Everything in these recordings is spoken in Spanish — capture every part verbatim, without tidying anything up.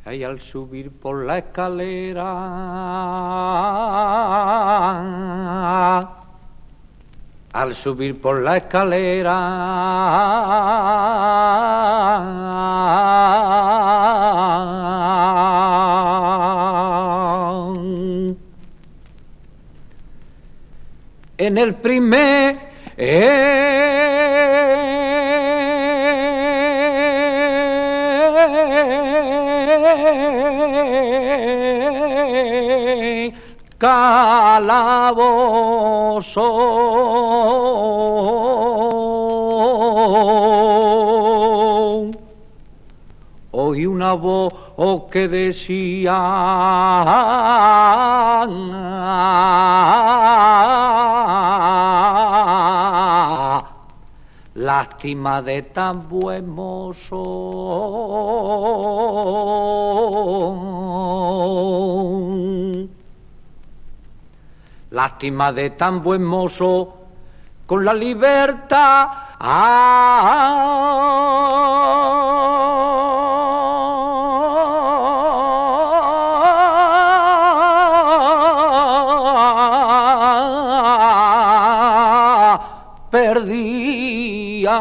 Y al subir por la escalera, al subir por la escalera, en el primer calabozo oí una voz que decía: lástima de tan buen mozo. Lástima de tan buen mozo con la libertad. Perdía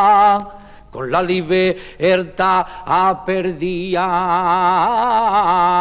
con la libertad perdía